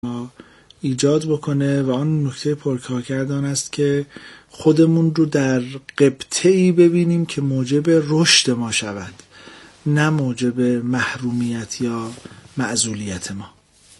ایجاد بکنه و آن نکته پرکارکردان است که خودمون رو در قبطه‌ای ببینیم که موجب رشد ما شود، نه موجب محرومیت یا معزولیت ما.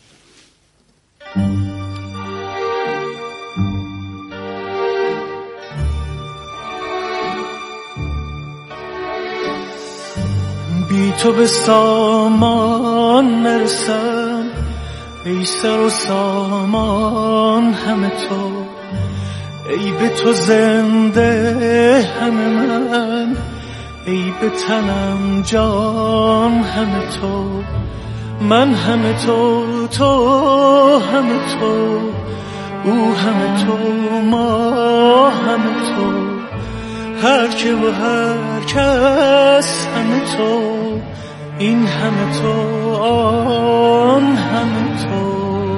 بی تو به سامان نرسم، ای سر و سامان همه تو، ای به تو زنده همه من، ای به تنم جان همه تو، من همه تو، تو همه تو، او همه تو، ما همه تو، هر که و هر کس همه تو، این همه تو، آن همه تو.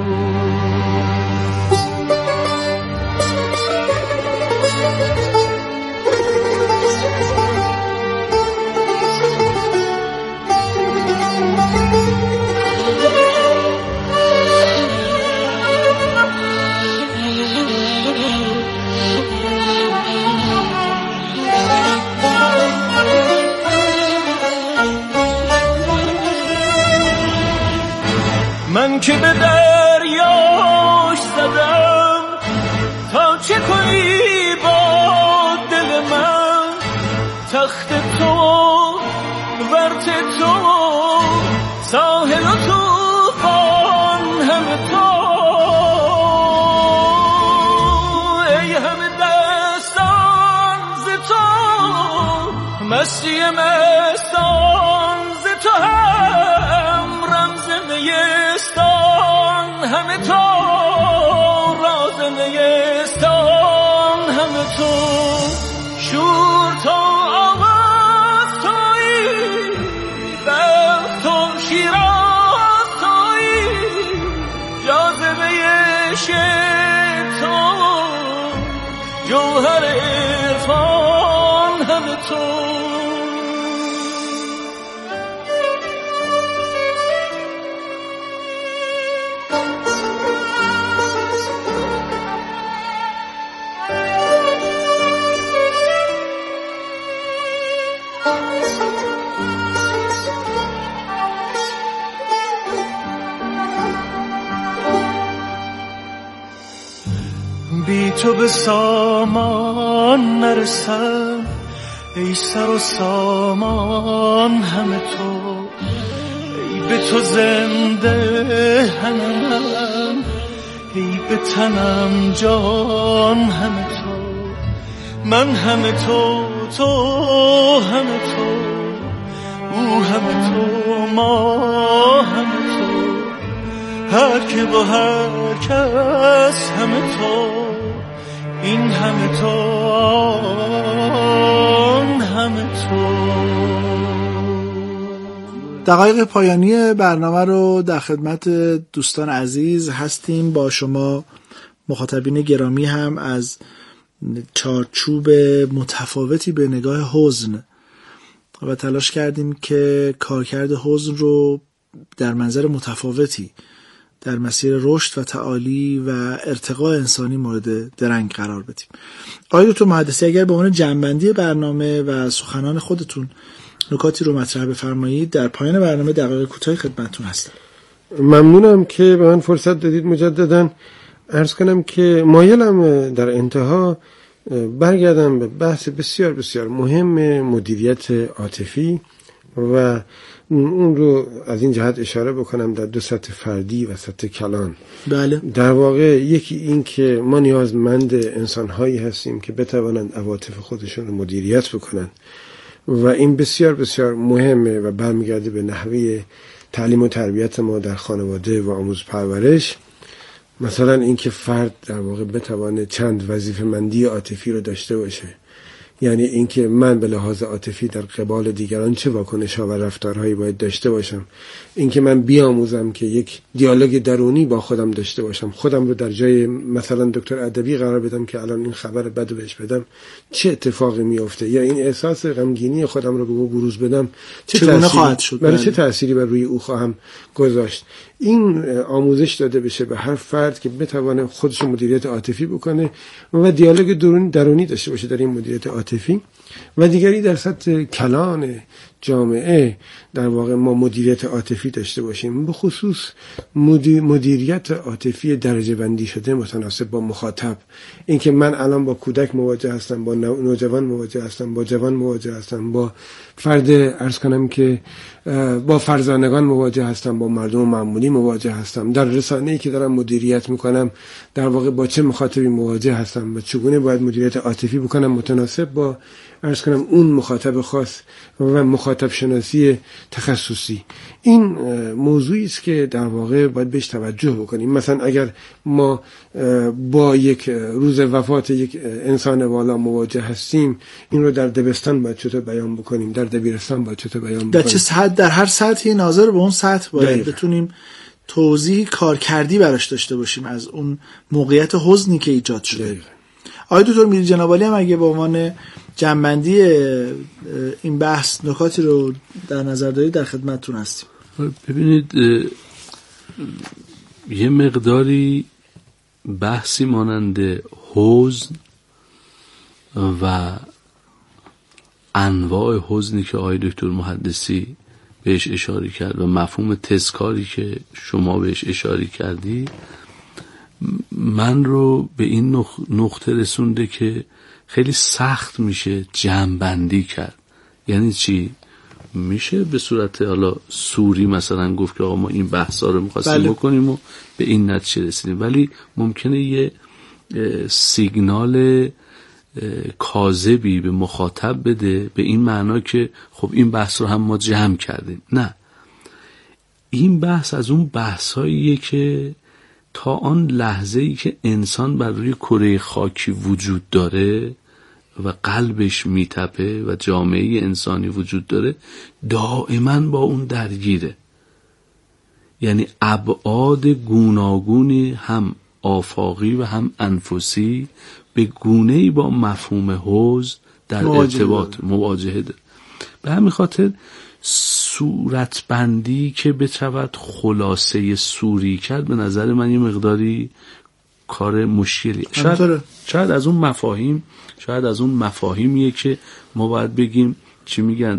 من که به دریاش زدم تا چه کنی با دل من، تخت تو ورت تو ساحل و طوفان همه تو، ای همه دستان ز تو، مستی مستان ز تو، هم رمز نیستان همه تو، راز نیستان همه تو، شور تو آواز تویی، بخت تو شیراز تویی، جاذبه عشق تو، جوهر عرفان همه تو. بی تو به سامان نرسم، ای سر و سامان همه تو، ای به تو زنده همه من، ای به تنم جان همه تو، من همه تو، تو همه تو، او همه تو، ما همه تو، هر که با هر کس همه تو، این همه تو، آن همه تو. دقایق پایانی برنامه رو در خدمت دوستان عزیز هستیم. با شما مخاطبین گرامی هم از چارچوب متفاوتی به نگاه حزن و تلاش کردیم که کارکرد حزن رو در منظر متفاوتی در مسیر رشد و تعالی و ارتقاء انسانی مورد درنگ قرار بدیم. آقای دکتر محدثی، اگر به عنوان جمع‌بندی برنامه و سخنان خودتون نکاتی رو مطرح بفرمایید، در پایان برنامه دقایق کوتاهی خدمتتون هستم. ممنونم که به من فرصت دادید. مجدداً عرض کنم که مایلم در انتها برگردم به بحث بسیار بسیار مهم مدیریت عاطفی و اون رو از این جهت اشاره بکنم در دو سطح فردی و سطح کلان. بله. در واقع یکی این که ما نیازمند انسان‌هایی هستیم که بتوانند عواطف خودشون رو مدیریت بکنن و این بسیار بسیار مهمه و برمیگرده به نحوه تعلیم و تربیت ما در خانواده و آموز پرورش. مثلا این که فرد در واقع بتوانه چند وظیفه‌مندی عاطفی رو داشته باشه، یعنی اینکه من به لحاظ عاطفی در قبال دیگران چه واکنش‌ها و رفتارهایی باید داشته باشم، اینکه من بیاموزم که یک دیالوگ درونی با خودم داشته باشم، خودم رو در جای مثلا دکتر ادبی قرار بدم که الان این خبر بدو بهش بدم چه اتفاقی میفته، یا این احساس غمگینی خودم رو به او بروز بدم چه تأثیری خواهد شد، چه تأثیری بر روی او خواهم گذاشت. این آموزش داده بشه به هر فرد که بتونه خودش مدیریت عاطفی بکنه و دیالوگ درونی داشته باشه در این مدیریت عاطفی، و دیگری در سطح کلان جامعه در واقع ما مدیریت عاطفی داشته باشیم، به خصوص مدیریت عاطفی درجه بندی شده متناسب با مخاطب. اینکه من الان با کودک مواجه هستم، با نوجوان مواجه هستم، با جوان مواجه هستم، با فرد عرض کنم که با فرزانگان مواجه هستم، با مردم معمولی مواجه هستم، در رسانه‌ای که دارم مدیریت میکنم در واقع با چه مخاطبی مواجه هستم و چگونه باید مدیریت عاطفی بکنم متناسب با عرض کنم اون مخاطب خاص و مخاطب شناسی تخصصی. این موضوعی است که در واقع باید بهش توجه بکنیم. مثلا اگر ما با یک روز وفات یک انسان والا مواجه هستیم، این رو در دبستان باید چطور بیان بکنیم، در دبیرستان باید چطور بیان بکنیم، در چه سطح، در هر سطحی ناظر به اون سطح باید بتونیم توضیح کارکردی براش داشته باشیم از اون موقعیت حزنی که ایجاد شده. آقای دکتر میری جنابعالی هم اگه به عنوان جنبندی این بحث نکاتی رو در نظر دارید در خدمتتون هستیم. ببینید یه مقداری بحثی مانند حزن و انواع حزنی که آقای دکتر محدثی بهش اشاره کرد و مفهوم تذکاری که شما بهش اشاره کردی من رو به این نقطه رسونده که خیلی سخت میشه جمع‌بندی کرد. یعنی چی؟ میشه به صورت حالا سوری مثلا گفت که آقا ما این بحثا رو می‌خواستیم بکنیم و به این نتیجه رسیدیم، ولی ممکنه یه سیگنال کاذبی به مخاطب بده به این معنا که خب این بحث رو هم ما جمع کردیم. نه، این بحث از اون بحثاییه که تا آن لحظه‌ای که انسان بر روی کره خاکی وجود داره و قلبش میتپه و جامعه انسانی وجود داره دائما با اون درگیره. یعنی ابعاد گوناگونی هم آفاقی و هم انفسی به گونه‌ای با مفهوم حزن در ارتباط مواجهه داره. به همین خاطر صورتبندی که بتواند خلاصه سوری کرد به نظر من یه مقداری کار مشکلی. شاید از اون مفاهیمیه که ما باید بگیم چی میگن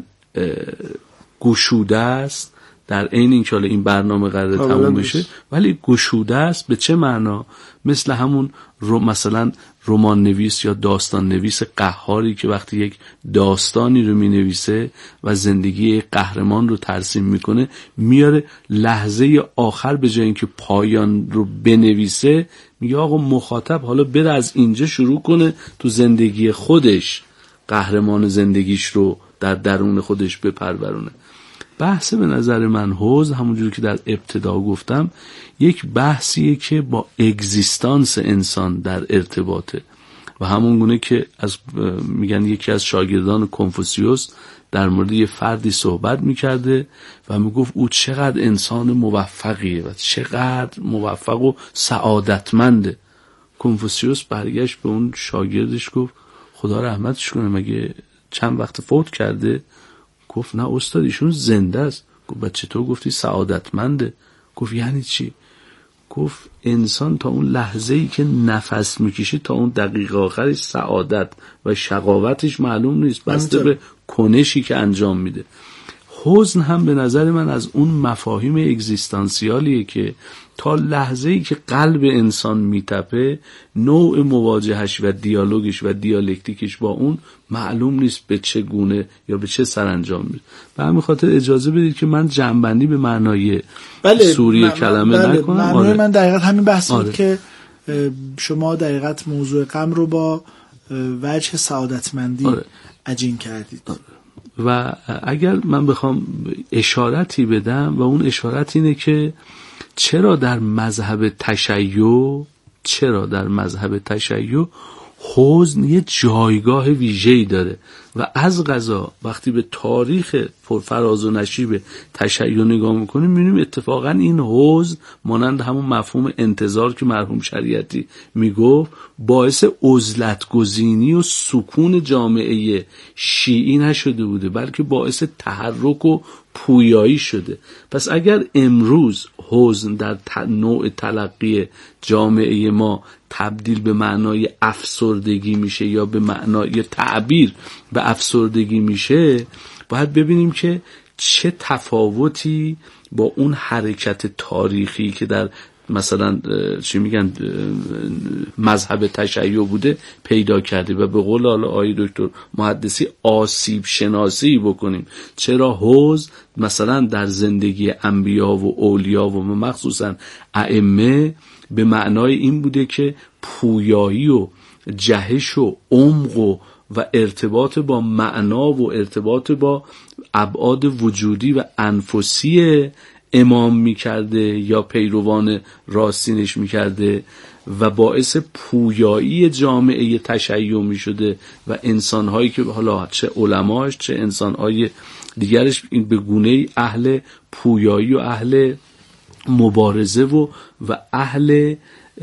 گشوده است در عین اینکه این برنامه قراره تموم بشه، ولی گشوده است به چه معنا؟ مثل همون مثلا رمان نویس یا داستان نویس قهاری که وقتی یک داستانی رو می نویسه و زندگی قهرمان رو ترسیم میکنه، میاره لحظه آخر به جای اینکه پایان رو بنویسه میگه آقا مخاطب حالا بره از اینجا شروع کنه تو زندگی خودش قهرمان زندگیش رو در درون خودش بپرورونه. بحث به نظر من حزن همونجوری که در ابتدا گفتم یک بحثیه که با اگزیستانس انسان در ارتباطه و همون گونه که میگن یکی از شاگردان کنفوسیوس در مورد یه فردی صحبت میکرده و میگفت او چقدر انسان موفقیه و چقدر موفق و سعادتمنده. کنفوسیوس برگشت به اون شاگردش گفت خدا رحمتش کنه مگه چند وقت فوت کرده؟ گفت نه استاد ایشون زنده است. گفت چطور گفتی سعادتمنده؟ گفت یعنی چی؟ گفت انسان تا اون لحظه‌ای که نفس میکشه تا اون دقیقه آخرش سعادت و شقاوتش معلوم نیست، بسته به کنشی که انجام میده. حزن هم به نظر من از اون مفاهیم اگزیستانسیالیه که تا لحظه‌ای که قلب انسان میتپه نوع مواجهش و دیالوگش و دیالکتیکش با اون معلوم نیست به چه گونه یا به چه سرانجام میره. به همین خاطر اجازه بدید که من جنبندی به معنای سوری کلمه نکنم. معنای من دقیقاً همین بحث بود که شما دقیقاً موضوع غم رو با وجه سعادتمندی عجین کردید. و اگر من بخوام اشارتی بدم و اون اشارت اینه که چرا در مذهب تشیع حزن یه جایگاه ویژه‌ای داره و از قضا وقتی به تاریخ پرفراز و نشیب تشیع نگاه میکنیم میبینیم اتفاقا این حزن مانند همون مفهوم انتظار که مرحوم شریعتی میگفت باعث عزلت گزینی و سکون جامعه شیعی نشده بوده، بلکه باعث تحرک و پویایی شده. پس اگر امروز حزن در نوع تلقی جامعه ما تبدیل به معنای افسردگی میشه یا به معنای تعبیر به افسردگی میشه، باید ببینیم که چه تفاوتی با اون حرکت تاریخی که در مثلا چی میگن مذهب تشیع بوده پیدا کرده و به قول آقای دکتر محدثی آسیب شناسی بکنیم. چرا حزن مثلا در زندگی انبیا و اولیا و مخصوصا ائمه به معنای این بوده که پویایی و جهش و عمق و ارتباط با معنا و ارتباط با ابعاد وجودی و انفسی امام میکرده یا پیروان راستینش میکرده و باعث پویایی جامعه تشیع میشده و انسانهایی که حالا چه علماش چه انسانهای دیگرش به گونه‌ای اهل پویایی و اهل مبارزه و اهل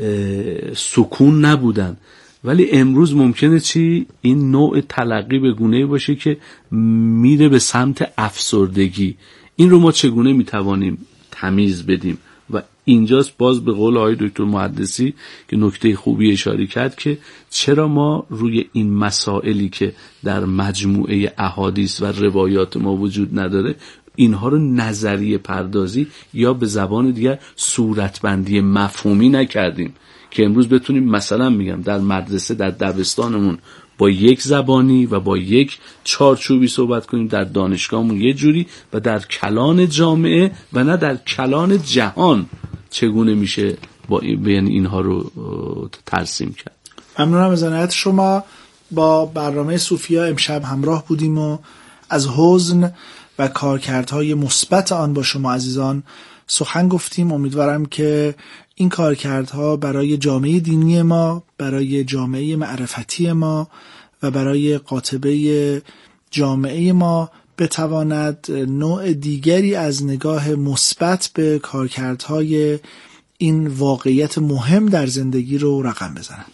سکون نبودن. ولی امروز ممکنه چی؟ این نوع تلقی به گونه‌ای باشه که میره به سمت افسردگی. این رو ما چگونه میتوانیم تمیز بدیم؟ و اینجاست باز به قول آقای دکتر محدثی که نکته خوبی اشاره کرد که چرا ما روی این مسائلی که در مجموعه احادیث و روایات ما وجود نداره اینها رو نظریه پردازی یا به زبان دیگر صورتبندی مفهومی نکردیم که امروز بتونیم مثلا میگم در مدرسه در دبستانمون با یک زبانی و با یک چارچوبی صحبت کنیم، در دانشگاهمون یه جوری و در کلان جامعه و نه در کلان جهان چگونه میشه با بین اینها رو ترسیم کرد. ممنونم از عنایت شما. با برنامه صوفیا امشب همراه بودیم و از حزن و کارکردهای مثبت آن با شما عزیزان سخن گفتیم. امیدوارم که این کارکردها برای جامعه دینی ما، برای جامعه معرفتی ما و برای قاطبه جامعه ما بتواند نوع دیگری از نگاه مثبت به کارکردهای این واقعیت مهم در زندگی رو رقم بزند.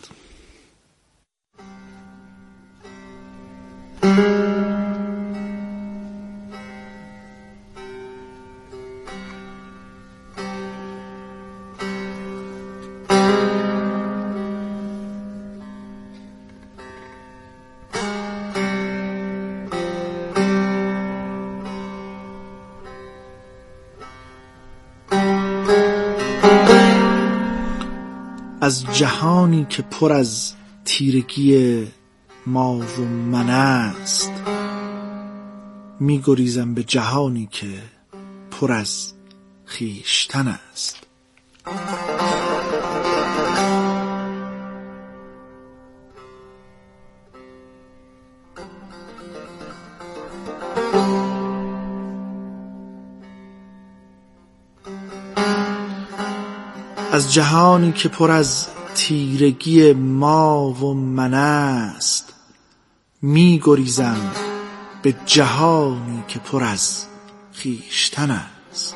از جهانی که پر از تیرگی ما و من است، می گریزم به جهانی که پر از خویشتن است. از جهانی که پر از تیرگی ما و من است، می گریزم به جهانی که پر از خویشتن است.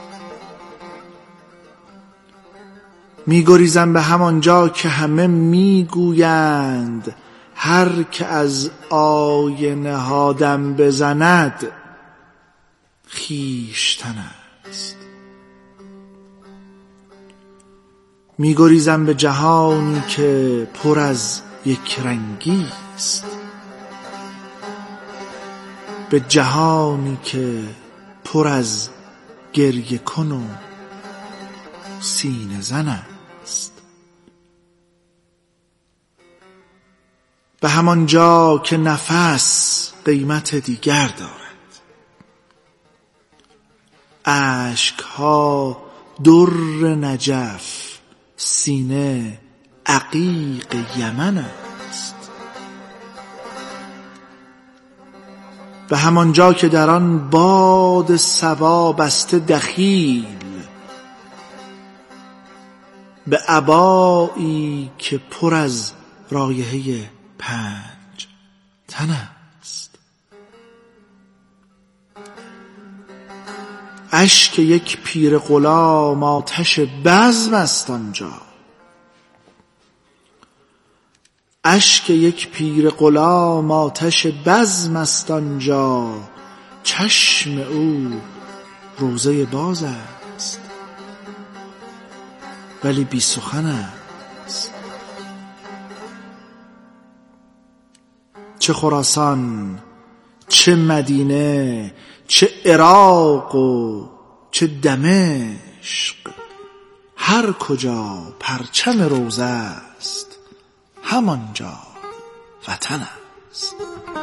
می گریزم به همان جا که همه می گویند هر که از آینه ها دم بزند خویشتن است. می گریزم به جهانی که پر از یک رنگی است، به جهانی که پر از گریه کن و سینه زن است. به همان جا که نفس قیمت دیگر دارد، اشک‌ها در نجف، سینه عقیق یمن است. به همان جا که در آن باد صبا بسته دخیل، به عبایی که پر از رایحه 5 تن است. اشک یک پیر غلام آتش بزم است آنجا، اشک یک پیر غلام آتش بزم است آنجا. چشم او روزه باز است ولی بی سخن است. چه خراسان، چه مدینه، چه عراق و چه دمشق، هر کجا پرچم روزه است همانجا وطن است.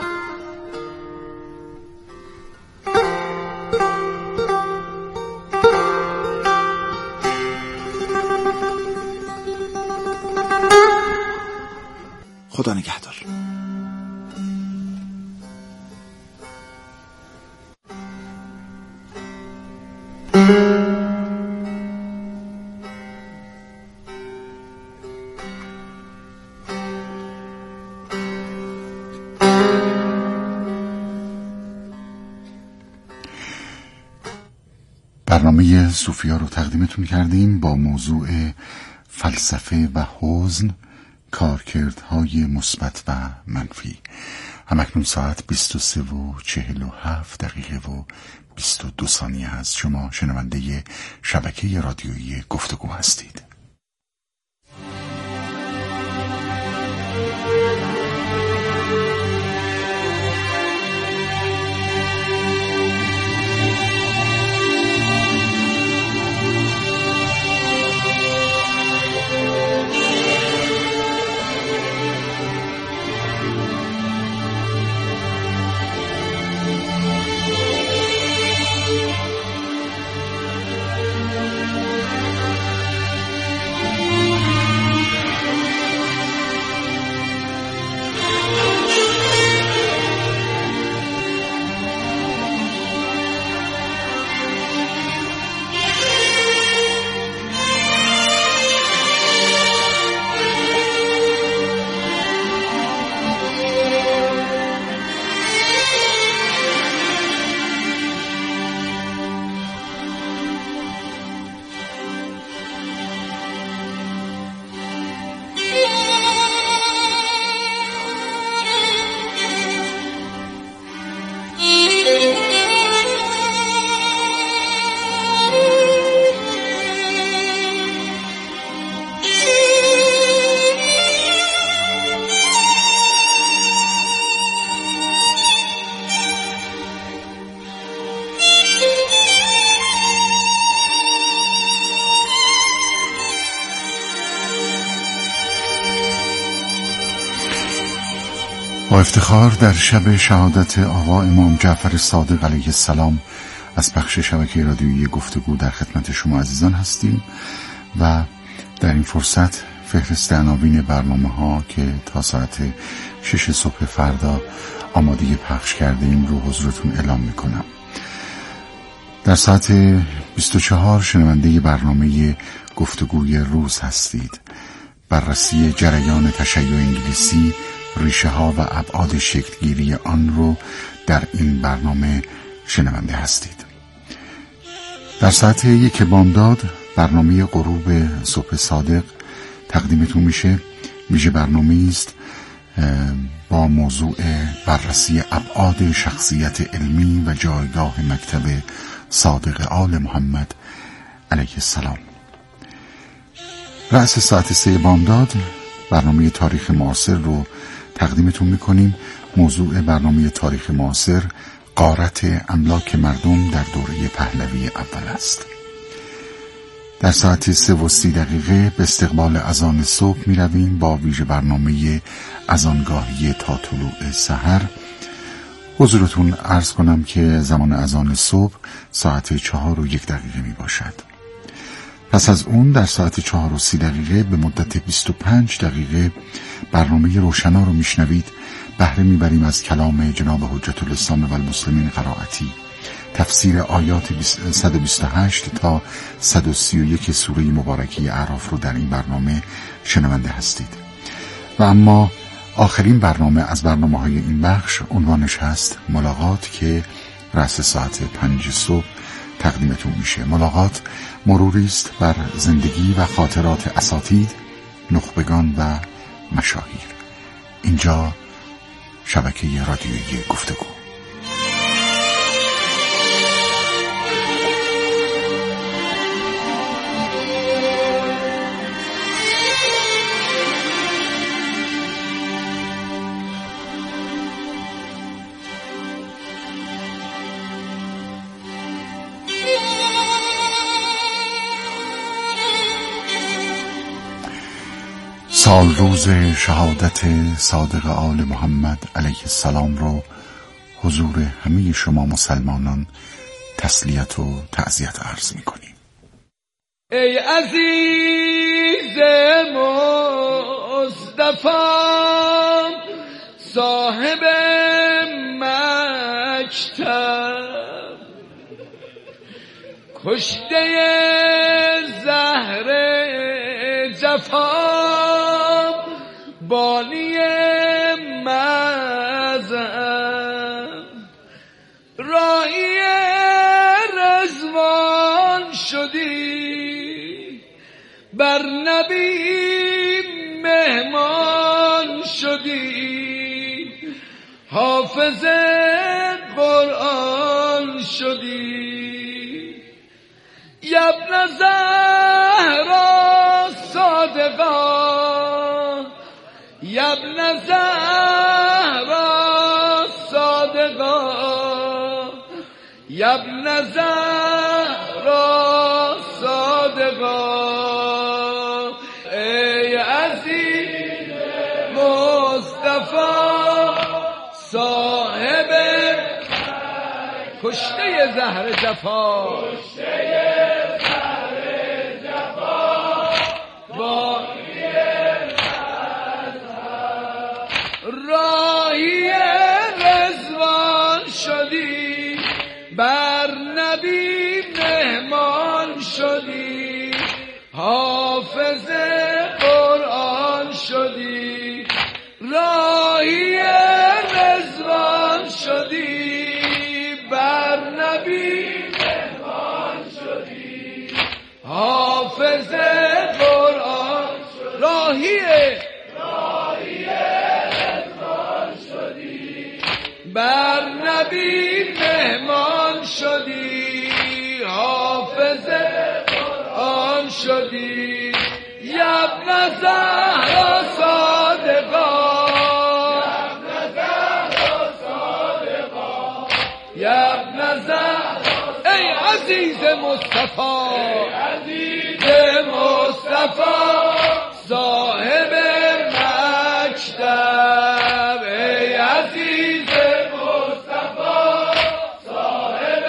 خدا نگهدار. برنامه صوفیا رو تقدیمتون کردیم با موضوع فلسفه و حزن، کارکردهای مثبت و منفی. همکنون ساعت 23:47 است. شما شنونده شبکه رادیویی گفتگو هستید. با افتخار در شب شهادت آقا امام جعفر صادق علیه السلام از بخش شبکه رادیویی گفتگو در خدمت شما عزیزان هستیم و در این فرصت فهرست عناوین برنامه‌ها که تا ساعت 6 صبح فردا آماده پخش کردیم رو حضورتون اعلام میکنم. در ساعت 24 شنونده برنامه گفتگوی روز هستید. بررسی جریان تشیع انگلیسی، ریشه ها و ابعاد شکلگیری آن رو در این برنامه شنونده هستید. در ساعت 1 بامداد برنامه غروب صبح صادق تقدیمتون میشه. ویژه برنامه است با موضوع بررسی ابعاد شخصیت علمی و جایگاه مکتب صادق آل محمد علیه السلام. رأس ساعت 3 بامداد برنامه تاریخ معاصر رو تقدیمتون میکنیم. موضوع برنامه تاریخ معاصر غارت املاک مردم در دوره پهلوی اول است. در ساعت 3:30 به استقبال اذان صبح می رویم با ویژه برنامه اذانگاهی تا طلوع سحر. حضورتون عرض کنم که زمان اذان صبح ساعت 4:01 می باشد. پس از اون در ساعت 4:30 به مدت 25 دقیقه برنامه روشنا رو میشنوید. بهره میبریم از کلام جناب حجت الاسلام و المسلمین قرائتی، تفسیر آیات 128 تا 131 سوره مبارکه اعراف رو در این برنامه شنونده هستید. و اما آخرین برنامه از برنامه‌های این بخش عنوانش هست ملاقات که رأس ساعت 5 صبح تقدیمتون میشه. ملاقات مروری است بر زندگی و خاطرات اساتید، نخبگان و مشاهیر. اینجا شبکه رادیویی گفتگو. سال روز شهادت صادق آل محمد علیه السلام رو حضور همه شما مسلمانان تسلیت و تعزیت عرض می‌کنیم. ای عزیز مصطفی صاحب مکتب، کشته زهر جفا، بانی مذهب، راهی رضوان شدی، بر نبی مهمان شدی، حافظ قرآن شدی. یا ابن زهرا صادقا، یا ابن زهرا صادقا، یا ابن زهرا صادقا. ای عزیز مصطفی صاحب کشته زهر جفا، راهی رضوان شدی، بر نبی مهمان شدی، حافظ قرآن شدی. راهی رضوان شدی، بر نبی مهمان شدی، حافظ قرآن شدی. راهی رضوان شدی، بر نبی مهمان شدی، حافظ قرآن شدی. یا ابن زهرا صادقا، یا ابن زهرا. ای عزیز مصطفی، صاحب مکتب، ای عزیز مصطفی صاحب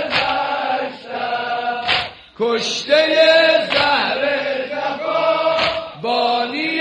مکتب، کشته زهر جفا، بانی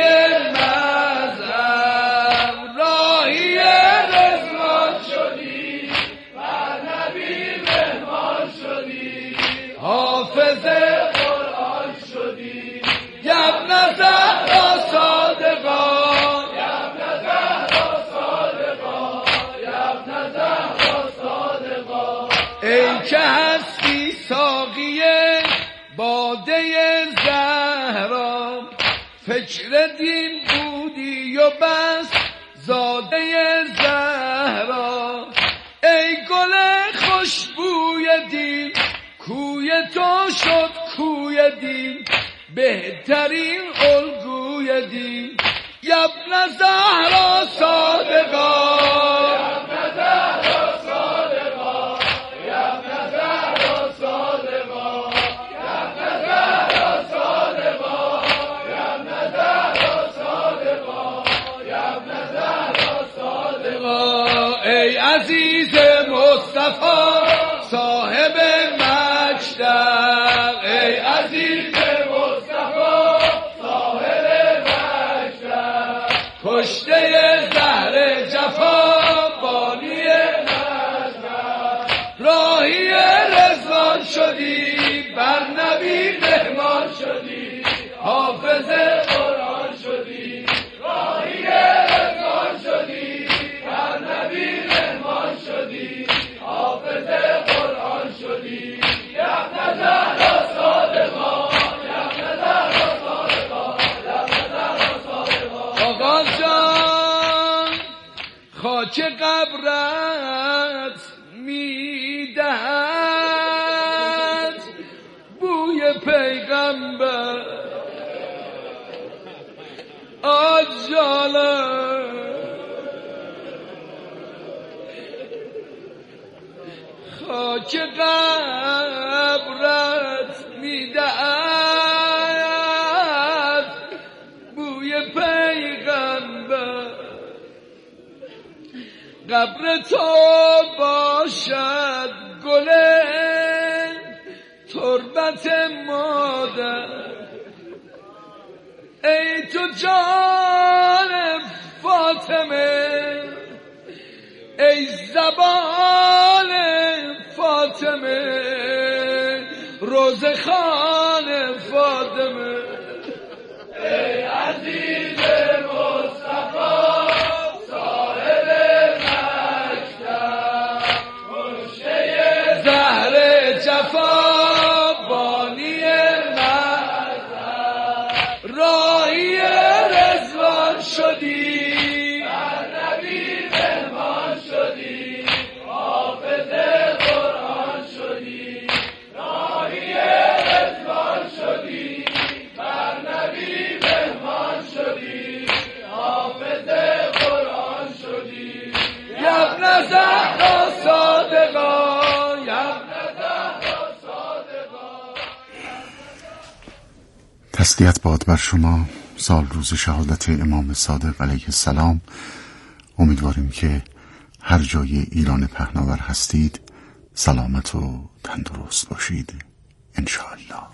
مذهب، راهی رضوان شدی، بر نبی مهمان شدی، حافظ قرآن شدی. یا ابن زهرا صادقا، یا ابن زهرا صادقا، یا ابن زهرا صادقا. ای که هستی ساقی باده زهرا، فکر دین بودی و بس زاده زهرا. ای گل خوشبوی دین، کوی تو شد کوی دین، بهترین الگوی دین. یا ابن زهرا صادقا، یا ابن زهرا صادقا، یا ابن زهرا صادقا، یا ابن زهرا صادقا، یا ابن زهرا صادقا، یا ابن زهرا صادقا. ای عزیز مصطفی صاحب مکتب، ای عزیز کشته زهر جفا، بانی مذهب، راهی رضوان شدی، بر نبی مهمان شدی، حافظ قرآن شدی. راهی رضوان شدی، بر نبی مهمان شدی، حافظ قرآن شدی. یا ابن زهرا صادقا، یا ابن زهرا صادقا، یا ابن زهرا صادقا. آقا جان خاک قبرت میدهد بوی پیغمبر، آجاله خاک قبرت میدهد بوی پیغمبر، قبر تو باشد گل تربت مادر. ای تو جان فاطمه، ای زبان فاطمه، روزخان فاطمه، ای عزیز مصطفی صاحب مکتب، کشته زهر جفا بانی مذهب، راهی رضوان شدی، بر نبی مهمان شدی، حافظ قرآن شدی، راهی رضوان شدی، بر نبی مهمان شدی، حافظ قرآن شدی. یبن زهرا صادقا، یبن زهرا صادقا. تسلیت باد بر شما. سال روز شهادت امام صادق علیه السلام. امیدواریم که هر جای ایران پهناور هستید سلامت و تندرست باشید انشاءالله.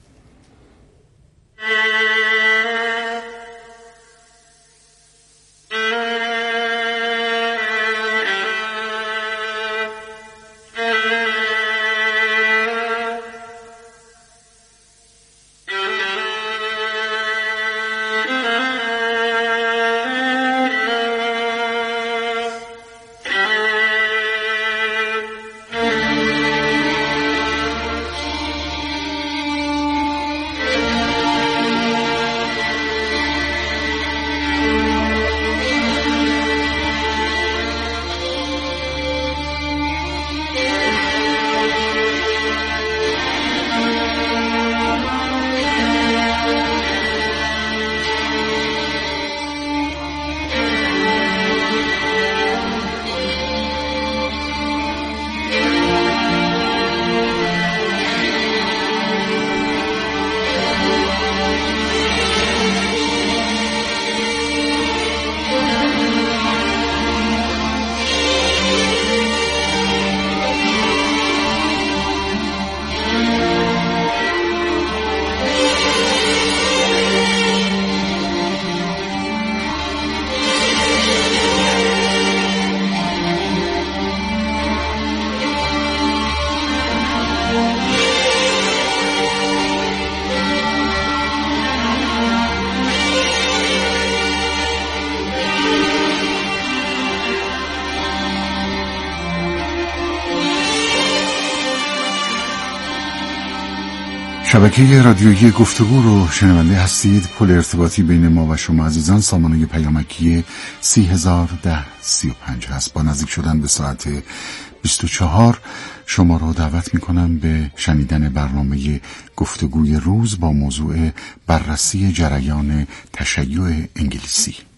شبکه رادیویی گفتگو رو شنونده هستید. پل ارتباطی بین ما و شما عزیزان سامانه پیامکی 301035 هست. با نزدیک شدن به ساعت 24 شما رو دعوت میکنم به شنیدن برنامه گفتگوی روز با موضوع بررسی جریان تشیع انگلیسی.